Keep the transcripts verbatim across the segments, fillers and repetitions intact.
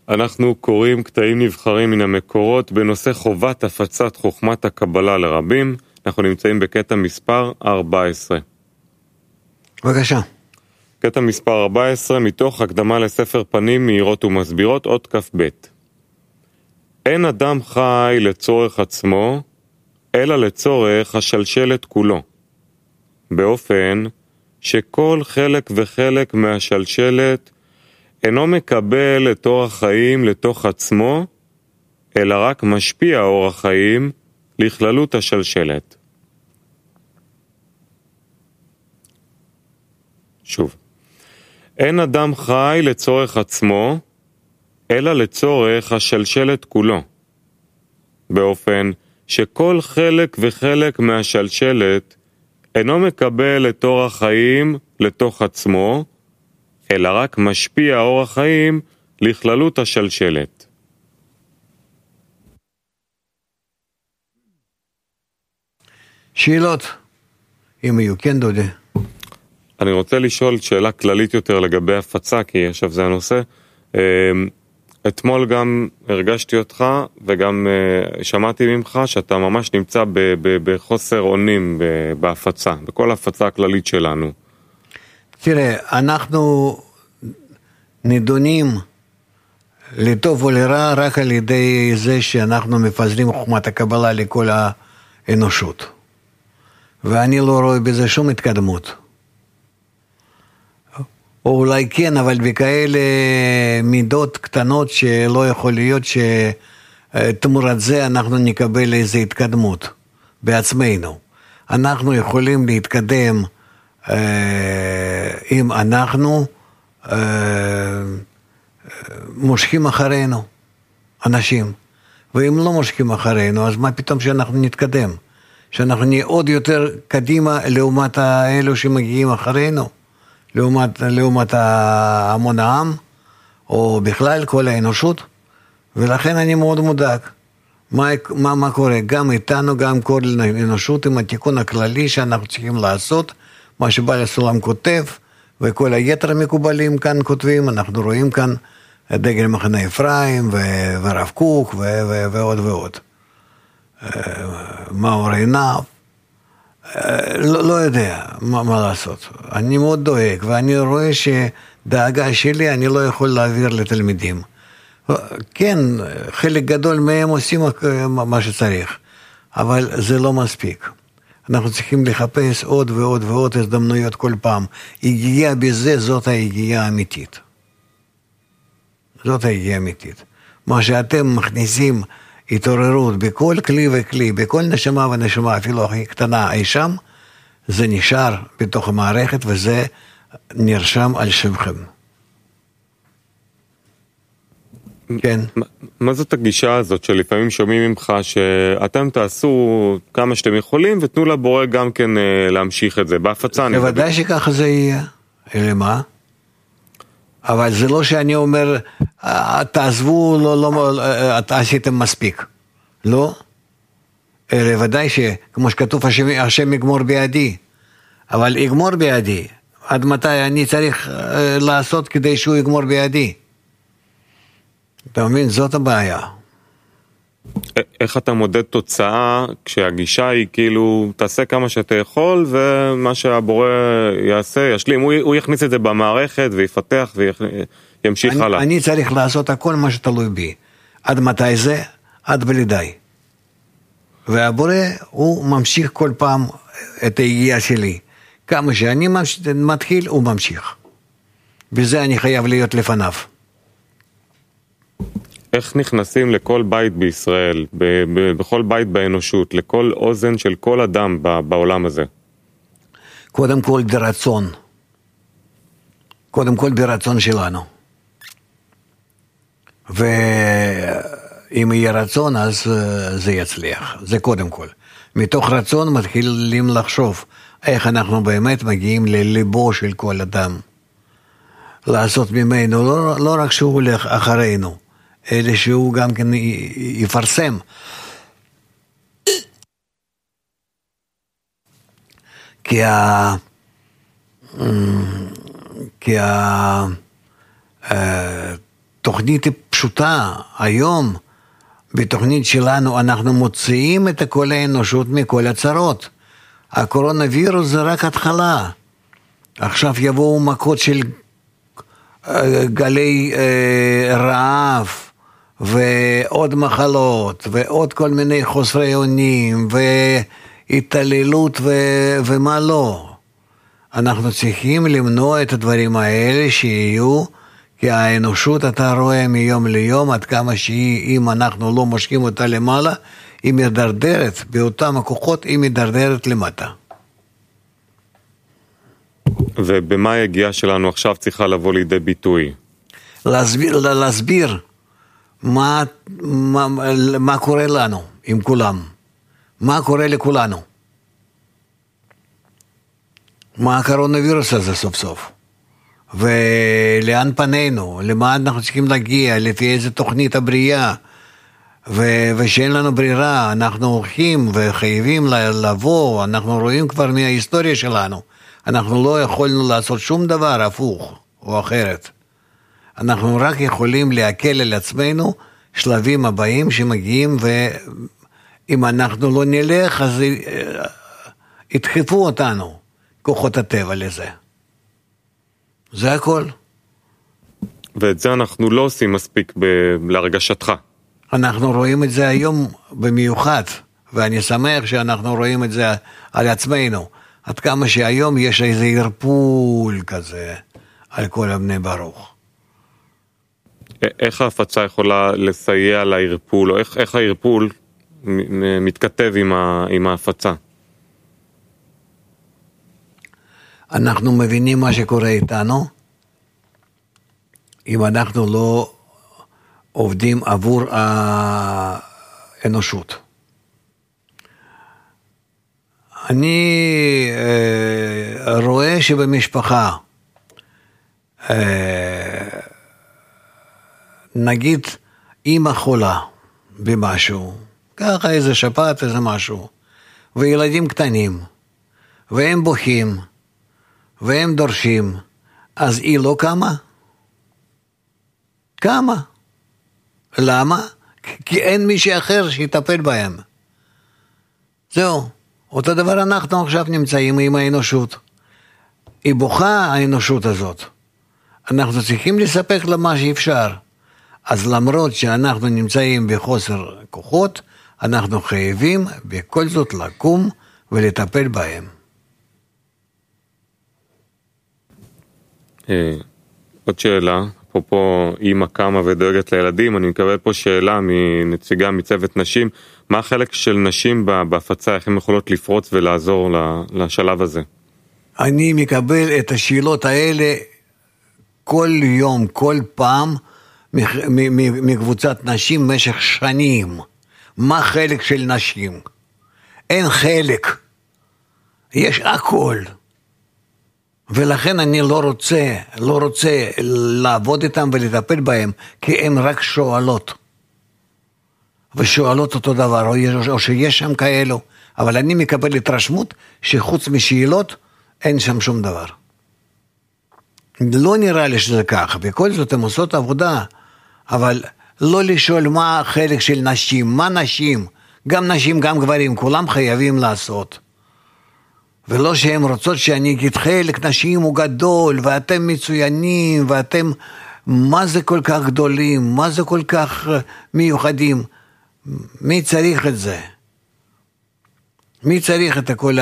אנחנו קוראים קטעים נבחרים מן המקורות בנושא חובת הפצת חוכמת הקבלה לרבים. אנחנו נמצאים בקטע מספר ארבע עשרה. בבקשה. קטע מספר ארבע עשרה מתוך הקדמה לספר פנים מהירות ומסבירות, עוד כף בית. אין אדם חי לצורך עצמו, אלא לצורך השלשלת כולו, באופן שכל חלק וחלק מהשלשלת אינו מקבל את אור החיים לתוך עצמו, אלא רק משפיע אור החיים לכללות השלשלת. שוב, אין אדם חי לצורך עצמו, אלא לצורך השלשלת כולו, באופן שכל חלק וחלק מהשלשלת אינו מקבל את אור החיים לתוך עצמו, אלא רק משפיע אור החיים לכללות השלשלת. שאלות, אם יהיו, כן דודי. אני רוצה לשאול שאלה כללית יותר לגבי הפצה, כי עכשיו זה הנושא. אתמול גם הרגשתי אותך וגם שמעתי ממך שאתה ממש נמצא בחוסר אונים בהפצה, בכל ההפצה הכללית שלנו. תראה, אנחנו נדונים לטוב ולרע רק על ידי זה שאנחנו מפזרים חוכמת הקבלה לכל האנושות. ואני לא רואה בזה שום התקדמות. או אולי כן, אבל בכאלה מידות קטנות שלא יכול להיות שתמורת זה אנחנו נקבל איזו התקדמות בעצמנו. אנחנו יכולים להתקדם אם אנחנו מושכים אחרינו אנשים, ואם לא מושכים אחרינו, אז מה פתאום שאנחנו נתקדם? שאנחנו נהיה עוד יותר קדימה לעומת האלו שמגיעים אחרינו, לעומת, לעומת המון העם, או בכלל כל האנושות. ולכן אני מאוד מודאג. מה, מה, מה קורה? גם איתנו, גם כל האנושות, עם התיקון הכללי שאנחנו צריכים לעשות, מה שבעל הסולם כותב, וכל היתר המקובלים כאן כותבים, אנחנו רואים כאן דגל מחנה אפרים, ו- ורב קוק, ו- ו- ועוד ועוד. מאור עינב, לא, לא יודע מה, מה לעשות. אני מאוד דואג, ואני רואה שדאגה שלי אני לא יכול להעביר לתלמידים. כן, חלק גדול מהם עושים מה שצריך, אבל זה לא מספיק. אנחנו צריכים לחפש עוד ועוד ועוד הזדמנויות כל פעם. הגיעה בזה, זאת ההגיעה האמיתית. זאת ההגיעה האמיתית. מה שאתם מכניסים התעוררות בכל כלי וכלי, בכל נשמה ונשמה, אפילו הכי קטנה אי שם, זה נשאר בתוך המערכת וזה נרשם על שמכם. כן. מה, מה זאת הגישה הזאת שלפעמים שומעים ממך שאתם תעשו כמה שאתם יכולים ותנו לבורא גם כן להמשיך את זה בהפצה? בוודאי שככה זה יהיה. אלא מה? אבל זה לא שאני אומר, תעזבו, לא, לא, אתה עשיתם מספיק. לא. אלא ודאי שכמו שכתוב, השם, השם יגמור בידי. אבל יגמור בידי. עד מתי אני צריך לעשות כדי שהוא יגמור בידי? אתה מבין? זאת הבעיה. איך אתה מודד תוצאה כשהגישה היא כאילו תעשה כמה שאתה יכול ומה שהבורא יעשה, ישלים, הוא, הוא יכניס את זה במערכת ויפתח וימשיך אני, הלאה. אני צריך לעשות הכל מה שתלוי בי. עד מתי זה? עד בלידי. והבורא הוא ממשיך כל פעם את ההגיעה שלי. כמה שאני מתחיל הוא ממשיך. בזה אני חייב להיות לפניו. איך נכנסים לכל בית בישראל, ב- ב- בכל בית באנושות, לכל אוזן של כל אדם ב- בעולם הזה? קודם כל ברצון. קודם כל ברצון שלנו. ואם יהיה רצון, אז זה יצליח. זה קודם כל. מתוך רצון מתחילים לחשוב איך אנחנו באמת מגיעים לליבו של כל אדם. לעשות ממנו, לא, לא רק שהוא הולך אחרינו, אלא שהוא גם כן יפרסם. כי ה... כי ה... התוכנית היא פשוטה. היום, בתוכנית שלנו, אנחנו מוציאים את כל האנושות מכל הצרות. הקורונה וירוס זה רק התחלה. עכשיו יבואו מכות של גלי רעב, ועוד מחלות, ועוד כל מיני חוסרי אונים, והתעללות ו- ומה לא. אנחנו צריכים למנוע את הדברים האלה שיהיו, כי האנושות אתה רואה מיום ליום, עד כמה שהיא, אם אנחנו לא מושכים אותה למעלה, היא מדרדרת, באותם הכוחות היא מדרדרת למטה. ובמה היגיעה שלנו עכשיו צריכה לבוא לידי ביטוי? להסביר, להסביר מה, מה, מה קורה לנו עם כולם, מה קורה לכולנו, מה הקורונה וירוס הזה סוף סוף, ולאן פנינו, למה אנחנו צריכים להגיע, לפי איזה תוכנית הבריאה, ו- ושאין לנו ברירה, אנחנו הולכים וחייבים לבוא, אנחנו רואים כבר מההיסטוריה שלנו, אנחנו לא יכולנו לעשות שום דבר הפוך או אחרת. אנחנו רק יכולים להקל על עצמנו שלבים הבאים שמגיעים, ואם אנחנו לא נלך, אז ידחפו אותנו, כוחות הטבע לזה. זה הכל. ואת זה אנחנו לא עושים מספיק ב- להרגשתך. אנחנו רואים את זה היום במיוחד, ואני שמח שאנחנו רואים את זה על עצמנו. עד כמה שהיום יש איזה ערפול כזה על כל הבני ברוך. איך ההפצה יכולה לסייע לערפול, או איך, איך הערפול מתכתב עם, ה, עם ההפצה? אנחנו מבינים מה שקורה איתנו, אם אנחנו לא עובדים עבור האנושות. אני אה, רואה שבמשפחה, אה, נגיד אמא חולה במשהו, ככה איזה שפעת, איזה משהו, וילדים קטנים, והם בוכים, והם דורשים, אז היא לא קמה? קמה. למה? כי אין מישהו אחר שיטפל בהם. זהו. אותו דבר אנחנו עכשיו נמצאים עם האנושות. היא בוכה האנושות הזאת. אנחנו צריכים לספק לה מה שאפשר. אז למרות שאנחנו נמצאים בחוסר כוחות, אנחנו חייבים בכל זאת לקום ולטפל בהם. עוד שאלה, אפרופו אימא קמה ודואגת לילדים, אני מקבל פה שאלה מנציגה מצוות נשים, מה החלק של נשים בהפצה, איך הן יכולות לפרוץ ולעזור לשלב הזה? אני מקבל את השאלות האלה כל יום, כל פעם, מקבוצת נשים במשך שנים. מה חלק של נשים? אין חלק. יש הכל. ולכן אני לא רוצה, לא רוצה לעבוד איתם ולטפל בהם, כי הם רק שואלות. ושואלות אותו דבר, או, או שיש שם כאלו. אבל אני מקבל התרשמות שחוץ משאלות, אין שם שום דבר. לא נראה לי שזה ככה, בכל זאת הם עושות עבודה, אבל לא לשאול מה החלק של נשים, מה נשים, גם נשים, גם גברים, כולם חייבים לעשות. ולא שהן רוצות שאני אגיד חלק נשים הוא גדול, ואתם מצוינים, ואתם מה זה כל כך גדולים, מה זה כל כך מיוחדים. מי צריך את זה? מי צריך את כל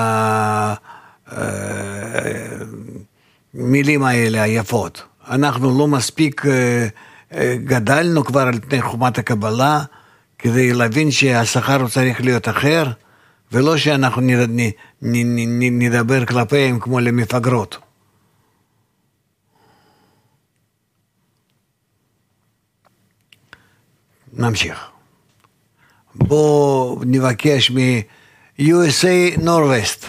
המילים האלה היפות? אנחנו לא מספיק גדלנו כבר על פני חומת הקבלה, כדי להבין שהשכר הוא צריך להיות אחר, ולא שאנחנו נדבר כלפיהם כמו למפגרות. נמשיך. בואו נבקש מ-יו אס איי Norwest.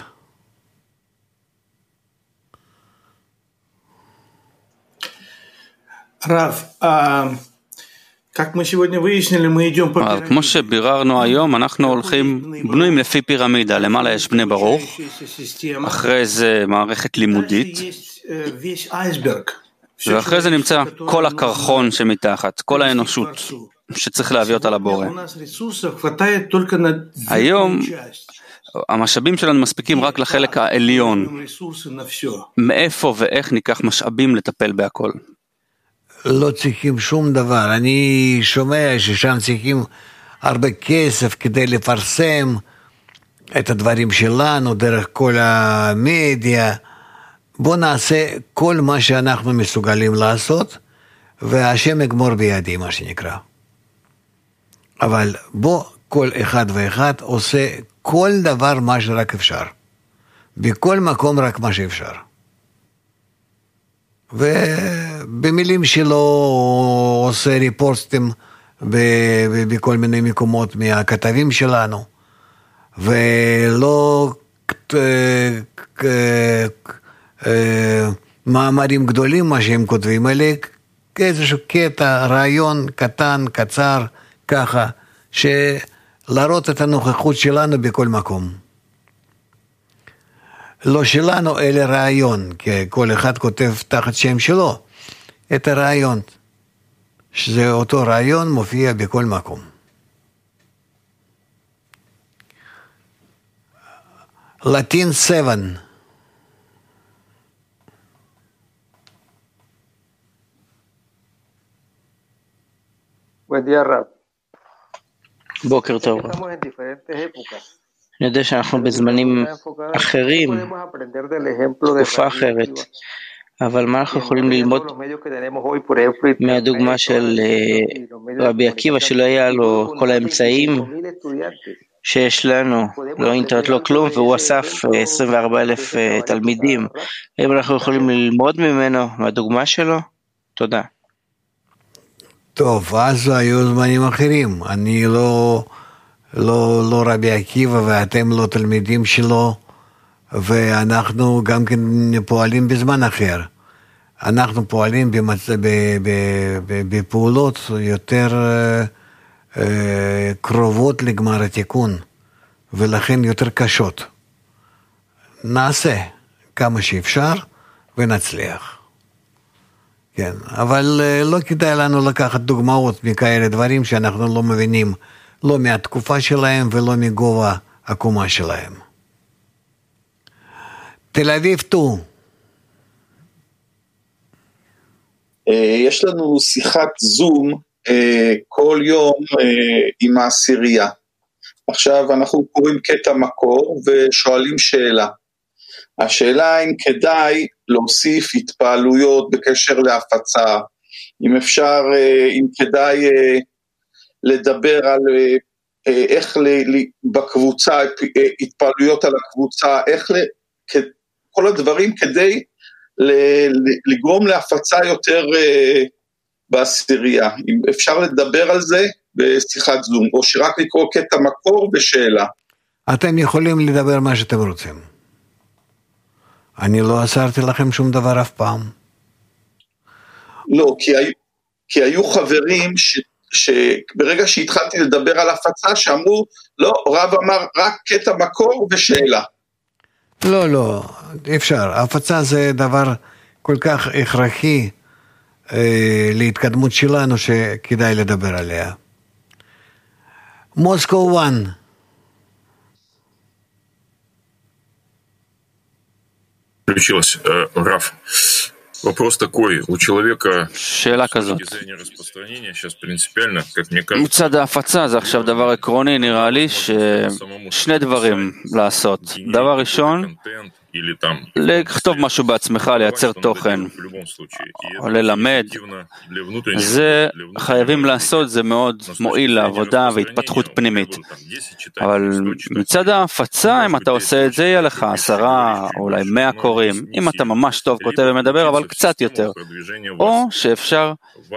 Рав, а как мы сегодня выяснили, мы идем по пирамиде. כמו שביררנו היום, אנחנו הולכים בנויים לפי פירמידה. למעלה יש בני ברוך, אחרי זה מערכת לימודית, ואחרי זה נמצא כל הקרחון שמתחת, כל האנושות שצריך להביא אותה לבורא. היום המשאבים שלנו מספיקים רק לחלק העליון. מאיפה ואיך ניקח משאבים לטפל בהכל? לא צריכים שום דבר. אני שומע ששם צריכים הרבה כסף כדי לפרסם את הדברים שלנו דרך כל המדיה. בוא נעשה כל מה שאנחנו מסוגלים לעשות, והשם יגמור בידי, מה שנקרא. אבל בוא כל אחד ואחד עושה כל דבר מה שרק אפשר. בכל מקום רק מה שאפשר. ובמילים שלו עושה ריפורטים בכל מיני מקומות מהכתבים שלנו, ולא מאמרים גדולים מה שהם כותבים, אלא איזשהו קטע, רעיון קטן, קצר, ככה, שלהראות את הנוכחות שלנו בכל מקום. לא שלנו, אלא רעיון, כי כל אחד כותב תחת שם שלו, את הרעיון, שזה אותו רעיון מופיע בכל מקום. לטין שבע. בוקר טוב. אני יודע שאנחנו בזמנים אחרים, תקופה אחרת, אבל מה אנחנו יכולים ללמוד מהדוגמה של רבי עקיבא, שלא היה לו כל האמצעים שיש לנו, לא אינטרנט, לא כלום, והוא אסף עשרים וארבעה אלף תלמידים. האם אנחנו יכולים ללמוד ממנו, מהדוגמה שלו? תודה. טוב, אז היו זמנים אחרים. אני לא, לא, לא רבי עקיבא, ואתם לא תלמידים שלו, ואנחנו גם כן פועלים בזמן אחר. אנחנו פועלים במצ... ב... ב... ב... בפעולות יותר אה, קרובות לגמר התיקון, ולכן יותר קשות. נעשה כמה שאפשר ונצליח. כן, אבל לא כדאי לנו לקחת דוגמאות מכאלה דברים שאנחנו לא מבינים, לא מהתקופה שלהם ולא מגובה הקומה שלהם. תל אביב טו. יש לנו שיחת זום כל יום עם העשירייה. עכשיו אנחנו קוראים קטע מקור ושואלים שאלה. השאלה אם כדאי להוסיף התפעלויות בקשר להפצה, אם אפשר, אם כדאי לדבר על איך בקבוצה, התפעלויות על הקבוצה, איך כל הדברים כדי לגרום להפצה יותר בעשירייה. אם אפשר לדבר על זה בשיחת זום, או שרק לקרוא קטע מקור ושאלה. אתם יכולים לדבר מה שאתם רוצים. אני לא אסרתי לכם שום דבר אף פעם. לא, כי היו, כי היו חברים ש, שברגע שהתחלתי לדבר על הפצה, שאמרו, לא, רב אמר רק קטע מקור ושאלה. לא, לא, אפשר. הפצה זה דבר כל כך הכרחי אה, להתקדמות שלנו שכדאי לדבר עליה. מוסקו אחת. Включилось. Раф, вопрос такой. У человека שאלה כזאת. распространения сейчас принципиально, как мне кажется. מצד ההפצה זה עכשיו דבר עקרוני, נראה לי ששני דברים לעשות. דבר ראשון, לכתוב משהו בעצמך, לייצר תוכן, או ללמד. זה חייבים לעשות, זה מאוד מועיל לעבודה והתפתחות פנימית. אבל מצד ההפצה, אם אתה עושה את זה, יהיה לך עשרה, אולי מאה קוראים, אם אתה ממש טוב כותב ומדבר, אבל קצת יותר. או שאפשר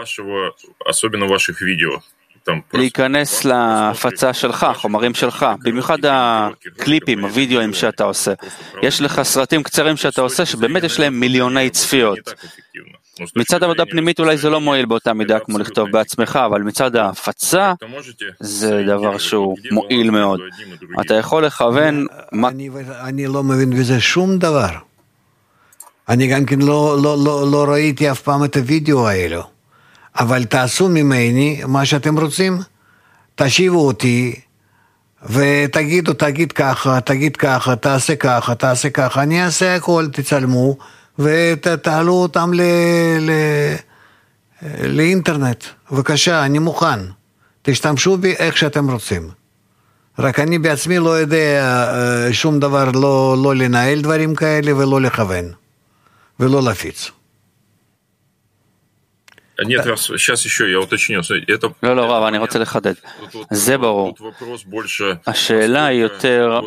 להיכנס להפצה שלך, חומרים שלך, במיוחד הקליפים, הוידאוים שאתה עושה. יש לך סרטים קצרים שאתה עושה, שבאמת יש להם מיליוני צפיות. מצד עבודה פנימית אולי זה לא מועיל באותה מידה כמו לכתוב בעצמך, אבל מצד ההפצה זה דבר שהוא מועיל מאוד. אתה יכול לכוון... אני, אני לא מבין בזה שום דבר. אני גם כן לא, לא, לא, לא ראיתי אף פעם את הוידאו האלו, אבל תעשו ממני מה שאתם רוצים, תשיבו אותי, ותגידו, תגיד ככה, תגיד ככה, תעשה ככה, תעשה ככה, אני אעשה הכל, תצלמו, ותעלו אותם ל... ל... לאינטרנט. בבקשה, אני מוכן. תשתמשו בי איך שאתם רוצים. רק אני בעצמי לא יודע שום דבר, לא, לא לנהל דברים כאלה ולא לכוון, ולא להפיץ. Нет, сейчас еще я уточню. Это... לא, לא, רב, אני רוצה לחדד. זה ברור. השאלה היא יותר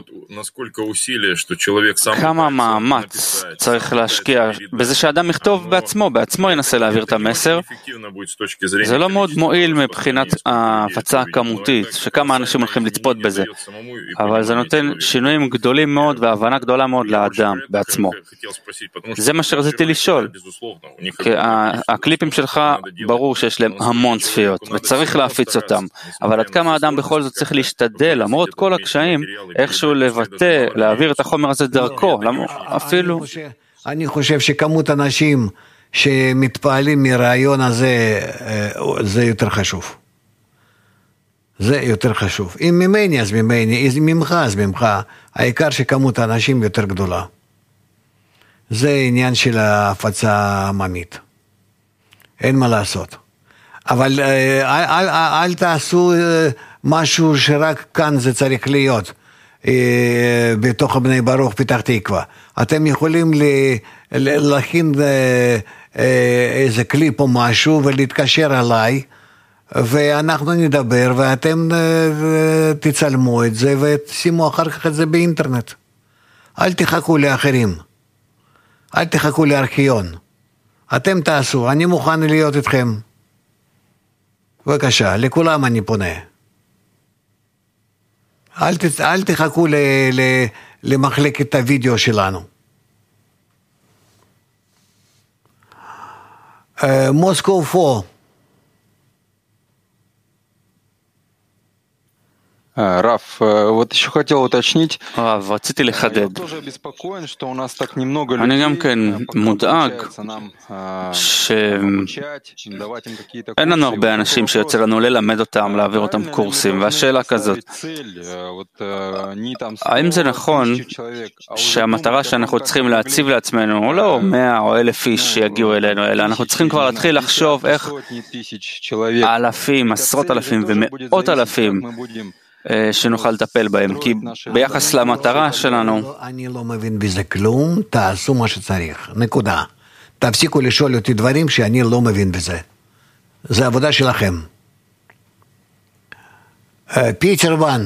כמה מאמץ צריך להשקיע בזה שאדם יכתוב בעצמו, בעצמו ינסה להעביר את המסר. זה לא מאוד מועיל מבחינת ההפצה הכמותית, שכמה אנשים הולכים לצפות בזה. אבל זה נותן שינויים גדולים מאוד והבנה גדולה מאוד לאדם בעצמו. זה מה שרציתי לשאול. כי הקליפים שלך ברור שיש להם המון צפיות, וצריך להפיץ אותם, אבל עד כמה האדם בכל זאת צריך להשתדל, למרות כל הקשיים, איכשהו לבטא, להעביר את החומר הזה דרכו, אפילו... אני חושב שכמות אנשים שמתפעלים מרעיון הזה, זה יותר חשוב. זה יותר חשוב. אם ממני אז ממני, אם ממך אז ממך, העיקר שכמות האנשים יותר גדולה. זה עניין של ההפצה העממית. אין מה לעשות. אבל אל, אל, אל תעשו משהו שרק כאן זה צריך להיות, בתוך בני ברוך פתח תקווה. אתם יכולים להכין איזה קליפ או משהו ולהתקשר עליי, ואנחנו נדבר, ואתם תצלמו את זה ותשימו אחר כך את זה באינטרנט. אל תחכו לאחרים. אל תחכו לארכיון. אתם תעשו, אני מוכן להיות איתכם. בבקשה, לכולם אני פונה. אל, ת, אל תחכו ל, ל, למחלקת הוידאו שלנו. מוסקו ארבע. Раф, вот еще хотел уточнить. רב, רציתי לחדד. אני גם כן מודאג שאין לנו הרבה אנשים שיוצא לנו ללמד אותם, להעביר אותם קורסים, והשאלה כזאת, האם זה נכון שהמטרה שאנחנו צריכים להציב לעצמנו, לא מאה או אלף איש שיגיעו אלינו, אלא אנחנו צריכים כבר להתחיל לחשוב איך אלפים, עשרות אלפים ומאות אלפים שנוכל לטפל בהם, כי ביחס למטרה שלנו... אני לא מבין בזה כלום, תעשו מה שצריך, נקודה. תפסיקו לשאול אותי דברים שאני לא מבין בזה. זה עבודה שלכם. פיטר וואן.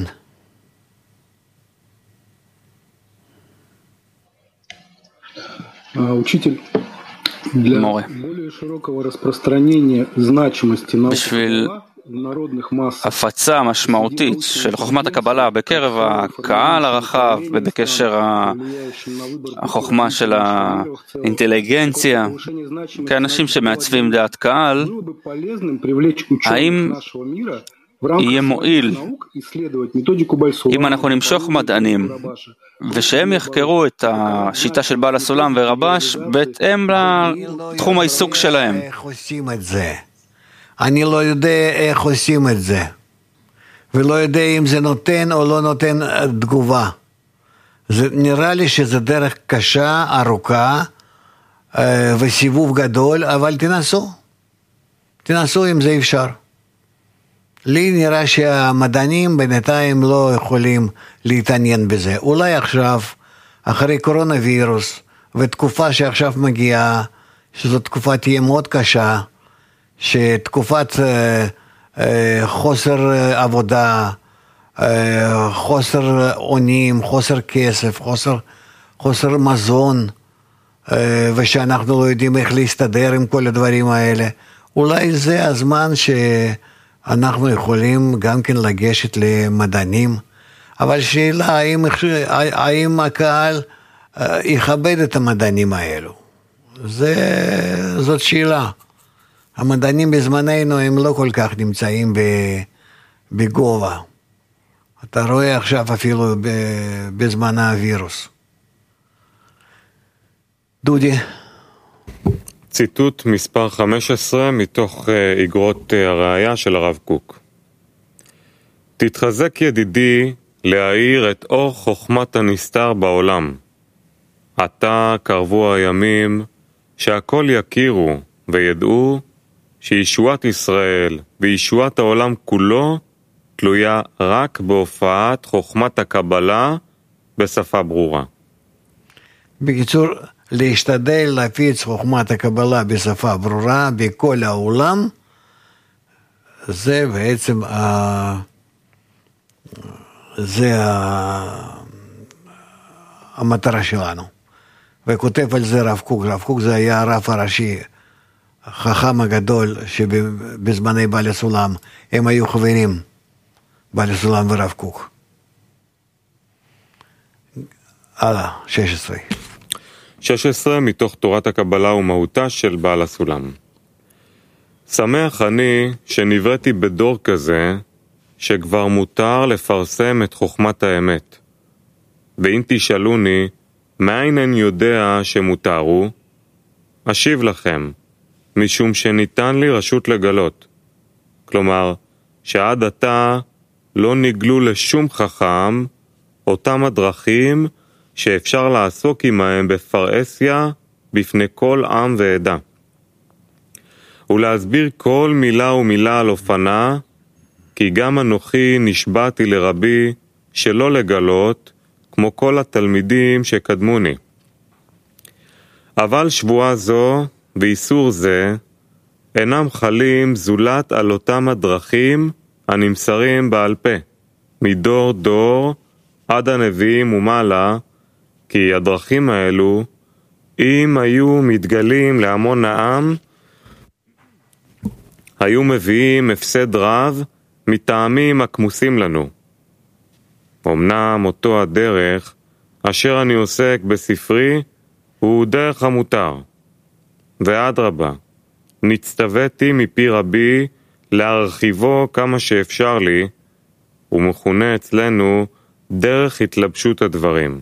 Учитель, для более широкого распространения значимости בשביל הפצה משמעותית של חוכמת הקבלה בקרב הקהל הרחב ובקשר החוכמה של האינטליגנציה כאנשים שמעצבים דעת קהל, האם יהיה מועיל אם אנחנו נמשוך מדענים ושהם יחקרו את השיטה של בעל הסולם ורבש בהתאם לתחום העיסוק שלהם? אני לא יודע איך עושים את זה, ולא יודע אם זה נותן או לא נותן תגובה. זה, נראה לי שזה דרך קשה, ארוכה, וסיבוב גדול, אבל תנסו. תנסו אם זה אפשר. לי נראה שהמדענים בינתיים לא יכולים להתעניין בזה. אולי עכשיו, אחרי קורונה וירוס, ותקופה שעכשיו מגיעה, שזו תקופה תהיה מאוד קשה, שתקופת אה, אה, חוסר עבודה, אה, חוסר עונים, חוסר כסף, חוסר, חוסר מזון, אה, ושאנחנו לא יודעים איך להסתדר עם כל הדברים האלה, אולי זה הזמן שאנחנו יכולים גם כן לגשת למדענים, אבל שאלה האם, האם הקהל אה, יכבד את המדענים האלו, זה, זאת שאלה. המדענים בזמננו הם לא כל כך נמצאים בגובה. אתה רואה עכשיו אפילו בזמן הווירוס. דודי. ציטוט מספר חמש עשרה מתוך איגרות הראייה של הרב קוק. תתחזק ידידי להאיר את אור חוכמת הנסתר בעולם. עתה קרבו הימים שהכל יכירו וידעו שישועת ישראל וישועת העולם כולו תלויה רק בהופעת חוכמת הקבלה בשפה ברורה. בקיצור, להשתדל להפיץ חוכמת הקבלה בשפה ברורה בכל העולם, זה בעצם ה... זה ה... המטרה שלנו. וכותב על זה רב קוק. רב קוק זה היה הרב הראשי, החכם הגדול שבזמני בעל הסולם, הם היו חברים, בעל הסולם ורב קוק. הלאה, שש עשרה. שש עשרה מתוך תורת הקבלה ומהותה של בעל הסולם. שמח אני שנבראתי בדור כזה שכבר מותר לפרסם את חוכמת האמת. ואם תשאלוני, מאין אני יודע שמותרו? אשיב לכם, משום שניתן לי רשות לגלות. כלומר, שעד עתה לא נגלו לשום חכם אותם הדרכים שאפשר לעסוק עמהם בפרהסיה בפני כל עם ועדה. ולהסביר כל מילה ומילה על אופנה, כי גם אנוכי נשבעתי לרבי שלא לגלות, כמו כל התלמידים שקדמוני. אבל שבועה זו ואיסור זה אינם חלים זולת על אותם הדרכים הנמסרים בעל פה, מדור דור עד הנביאים ומעלה, כי הדרכים האלו, אם היו מתגלים להמון העם, היו מביאים הפסד רב מטעמים הכמוסים לנו. אמנם אותו הדרך אשר אני עוסק בספרי הוא דרך המותר. ואדרבה, נצטוויתי מפי רבי להרחיבו כמה שאפשר לי, ומכונה אצלנו דרך התלבשות הדברים.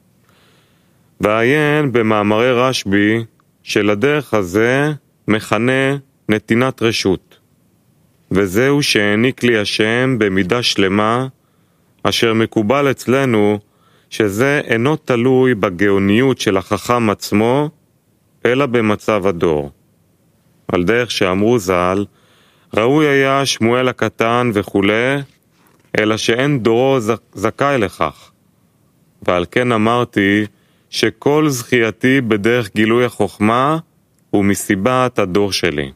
ועיין במאמרי רשבי שלדרך הזה מכנה נתינת רשות. וזהו שהעניק לי השם במידה שלמה, אשר מקובל אצלנו שזה אינו תלוי בגאוניות של החכם עצמו, אלא במצב הדור. על דרך שאמרו ז"ל, ראוי היה שמואל הקטן וכו', אלא שאין דורו זכאי לכך. ועל כן אמרתי שכל זכייתי בדרך גילוי החוכמה הוא מסיבת הדור שלי.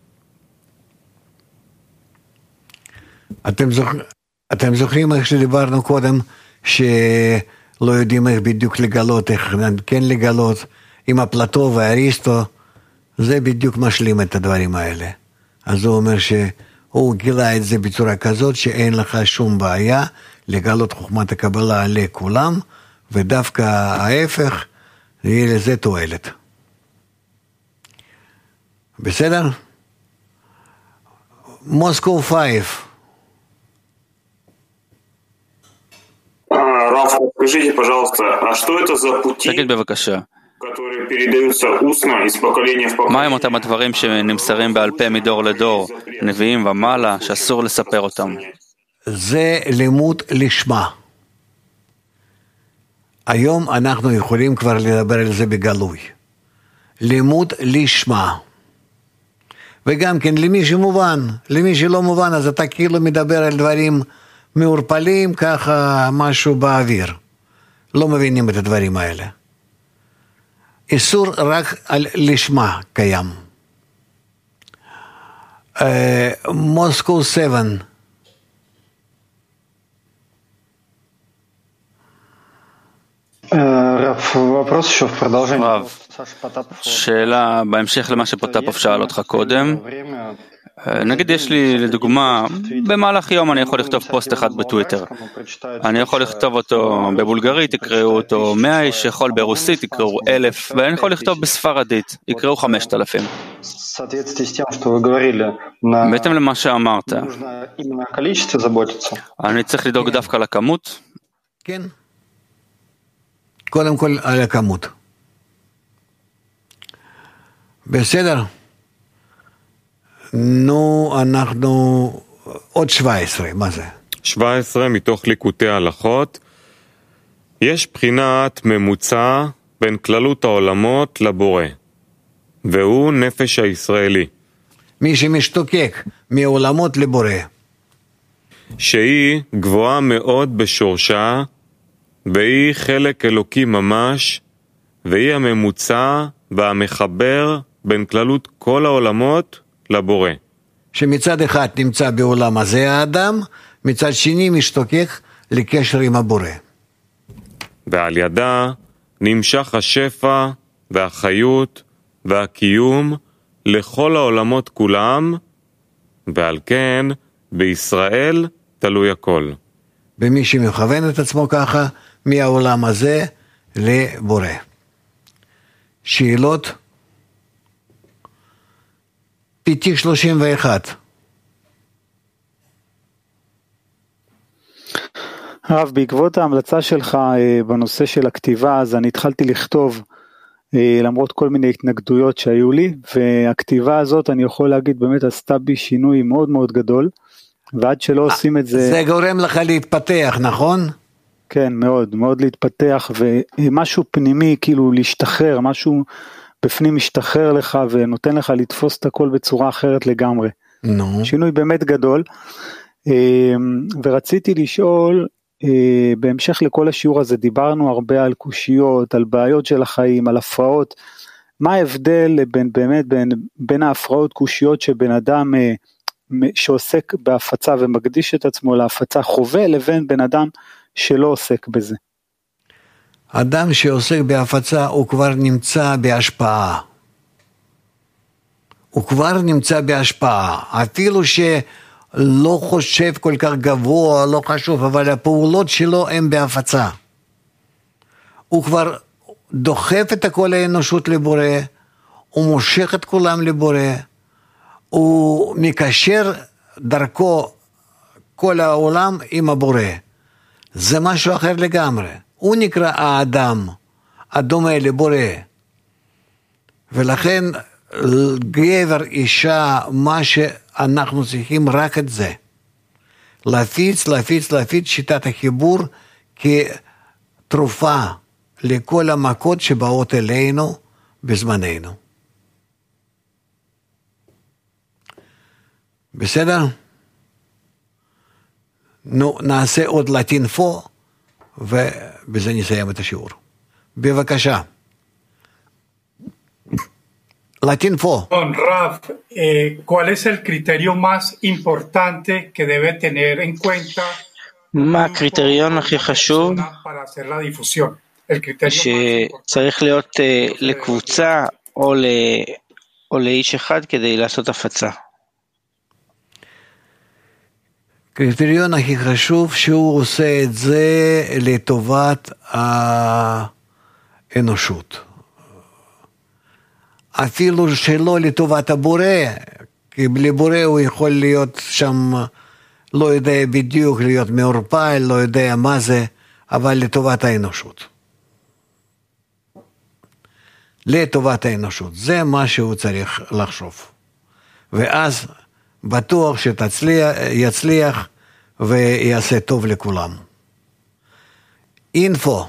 אתם זוכרים, אתם זוכרים איך שדיברנו קודם, שלא יודעים איך בדיוק לגלות, איך כן לגלות, עם אפלטו ואריסטו, זה בדיוק משלים את הדברים האלה. אז הוא אומר שהוא גילה את זה בצורה כזאת, שאין לך שום בעיה לגלות חוכמת הקבלה לכולם, ודווקא ההפך, יהיה לזה תועלת. בסדר? מוסקו פייב. Раф, скажите, пожалуйста, а что это за пути, תגיד בבקשה, которые передаются устно из поколения в поколение? מה הם אותם הדברים שנמסרים בעל פה מדור לדור, נביאים ומעלה, שאסור לספר אותם? זה לימוד לשמה. היום אנחנו יכולים כבר לדבר על זה בגלוי. לימוד לשמה. וגם כן למי שמובן, למי שלא מובן, אז אתה כאילו מדבר על דברים מעורפלים, ככה משהו באוויר. לא מבינים את הדברים האלה. איסור רק על לשמה קיים. מוסקו שבע. רב, שאלה בהמשך למה שפוטפוב שאל אותך קודם. נגיד יש לי לדוגמה, במהלך יום אני יכול לכתוב פוסט אחד בטוויטר. אני יכול לכתוב אותו בבולגרית, יקראו אותו מאה איש, יכול ברוסית, יקראו אלף, ואני יכול לכתוב בספרדית, יקראו חמשת אלפים. בהתאם למה שאמרת, אני צריך לדאוג דווקא לכמות? כן. קודם כל על הכמות. בסדר. נו, אנחנו עוד שבע עשרה, מה זה? שבע עשרה מתוך ליקוטי ההלכות. יש בחינת ממוצע בין כללות העולמות לבורא, והוא נפש הישראלי. מי שמשתוקק מעולמות לבורא. שהיא גבוהה מאוד בשורשה, והיא חלק אלוקי ממש, והיא הממוצע והמחבר בין כללות כל העולמות לבורא. שמצד אחד נמצא בעולם הזה האדם, מצד שני משתוקק לקשר עם הבורא. ועל ידה נמשך השפע והחיות והקיום לכל העולמות כולם, ועל כן בישראל תלוי הכל. במי שמכוון את עצמו ככה, מהעולם הזה לבורא. שאלות? פיתיק שלושים ואחת. הרב, בעקבות ההמלצה שלך בנושא של הכתיבה, אז אני התחלתי לכתוב למרות כל מיני התנגדויות שהיו לי, והכתיבה הזאת אני יכול להגיד באמת עשתה בי שינוי מאוד מאוד גדול, ועד שלא עושים את זה... זה גורם לך להתפתח, נכון? כן, מאוד, מאוד להתפתח, ומשהו פנימי כאילו להשתחרר, משהו בפנים משתחרר לך ונותן לך לתפוס את הכל בצורה אחרת לגמרי. No. שינוי באמת גדול, ורציתי לשאול, בהמשך לכל השיעור הזה דיברנו הרבה על קושיות, על בעיות של החיים, על הפרעות, מה ההבדל בין, באמת בין, בין ההפרעות קושיות שבן אדם שעוסק בהפצה ומקדיש את עצמו להפצה חווה, לבין בן אדם שלא עוסק בזה? אדם שעוסק בהפצה הוא כבר נמצא בהשפעה. הוא כבר נמצא בהשפעה, אפילו שלא חושב כל כך גבוה, לא חשוב, אבל הפעולות שלו הן בהפצה. הוא כבר דוחף את כל האנושות לבורא, הוא מושך את כולם לבורא, הוא מקשר דרכו כל העולם עם הבורא. זה משהו אחר לגמרי. הוא נקרא האדם, הדומה לבורא. ולכן גבר, אישה, מה שאנחנו צריכים רק את זה. להפיץ, להפיץ, להפיץ שיטת החיבור כתרופה לכל המכות שבאות אלינו בזמננו. בסדר? נו, נעשה עוד לטינפו, ובזה נסיים את השיעור. בבקשה. Latinfo. Don Raf, eh, ¿cuál es el criterio más importante que debe tener en cuenta מה הקריטריון הכי חשוב para hacer la difusión? El criterio שצריך להיות uh, לקבוצה או, ל... או לאיש אחד כדי לעשות הפצה? קריטריון הכי חשוב שהוא עושה את זה לטובת האנושות. אפילו שלא לטובת הבורא, כי בלי בורא הוא יכול להיות שם, לא יודע בדיוק, להיות מעורפל, לא יודע מה זה, אבל לטובת האנושות. לטובת האנושות, זה מה שהוא צריך לחשוב. ואז בטוח שיצליח ויעשה טוב לכולם. אינפו.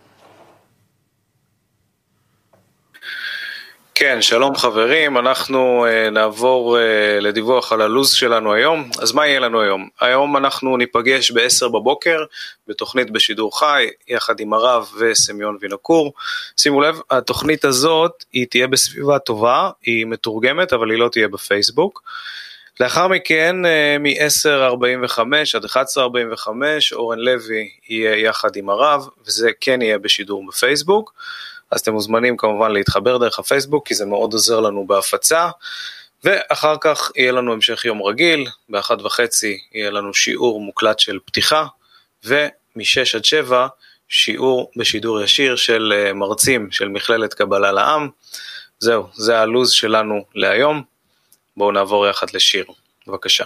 כן, שלום חברים, אנחנו uh, נעבור uh, לדיווח על הלוז שלנו היום. אז מה יהיה לנו היום? היום אנחנו ניפגש ב-עשר בבוקר בתוכנית בשידור חי, יחד עם הרב וסמיון וינקור. שימו לב, התוכנית הזאת היא תהיה בסביבה טובה, היא מתורגמת, אבל היא לא תהיה בפייסבוק. לאחר מכן, uh, מ-עשר ארבעים וחמש עד אחת עשרה ארבעים וחמש, אורן לוי יהיה יחד עם הרב, וזה כן יהיה בשידור בפייסבוק. אז אתם מוזמנים כמובן להתחבר דרך הפייסבוק, כי זה מאוד עוזר לנו בהפצה, ואחר כך יהיה לנו המשך יום רגיל, באחת וחצי יהיה לנו שיעור מוקלט של פתיחה, ומשש עד שבע שיעור בשידור ישיר של מרצים של מכללת קבלה לעם. זהו, זה הלוז שלנו להיום. בואו נעבור יחד לשיר, בבקשה.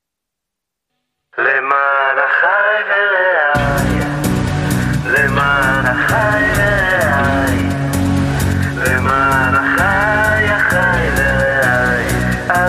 למען החי ורעי, למען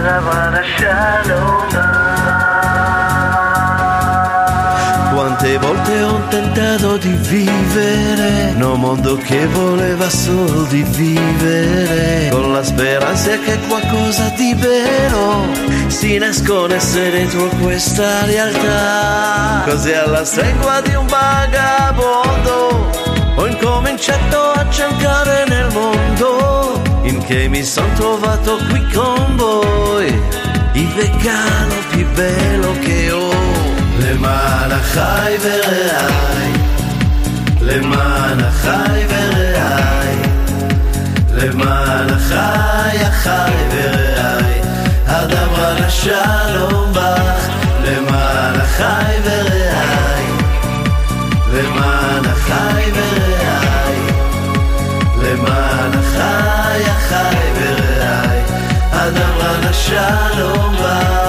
Quante volte ho tentato di vivere in un mondo che voleva solo di vivere, con la speranza che qualcosa di vero si nascondesse dentro questa realtà. Così alla stregua di un vagabondo ho incominciato a cercare nel mondo, in che mi son trovato qui con voi, il regalo più bello che ho. למען החי ורעי, למען החי ורעי, למען החי החי ורעי, הדבר לשלום בך, למען החי ורעי, למען החי ורעי, למען החי החי ורעי, הדבר לשלום בך.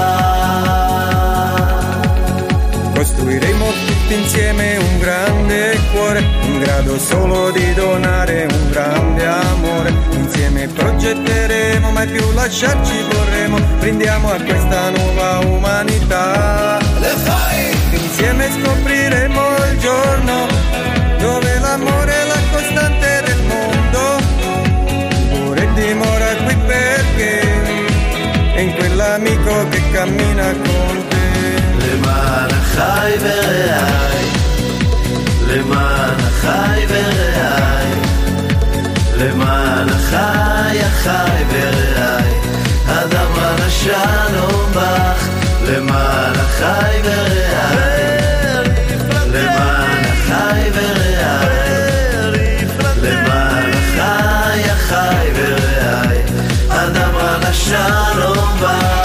Costruiremo tutti insieme un grande cuore, in grado solo di donare un grande amore. Insieme progetteremo, mai più lasciarci vorremmo. Brindiamo a questa nuova umanità. Le fai! Insieme scopriremo il giorno dove l'amore è la costante del mondo. Pure dimora qui perché è in quell'amico che cammina con te. למען החי ורעי, למען החי ורעי, למען החי החי ורעי, הדבר לשלום בך, למען החי ורעי, למען החי ורעי, למען החי החי ורעי, הדבר לשלום בך.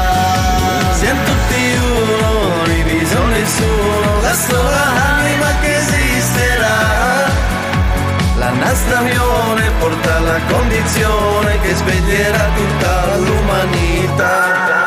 Nessuno, la sola anima che esisterà. La nostra unione porta alla condizione che sveglierà tutta l'umanità.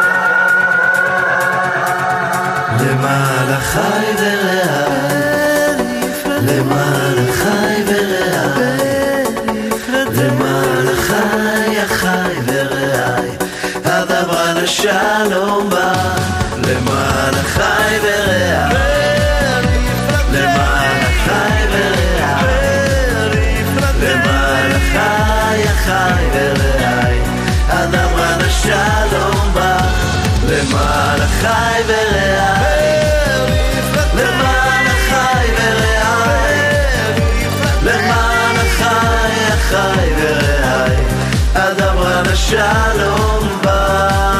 למען החי ורעי, למען החי ורעי, למען החי החי ורעי, הדבר לשלום בך. למען החי ורעי, למען החי ורעי, למען החי החי ורעי, הדבר לשלום בך. למען החי ורעי, למען החי ורעי, למען החי החי ורעי, הדבר לשלום בך.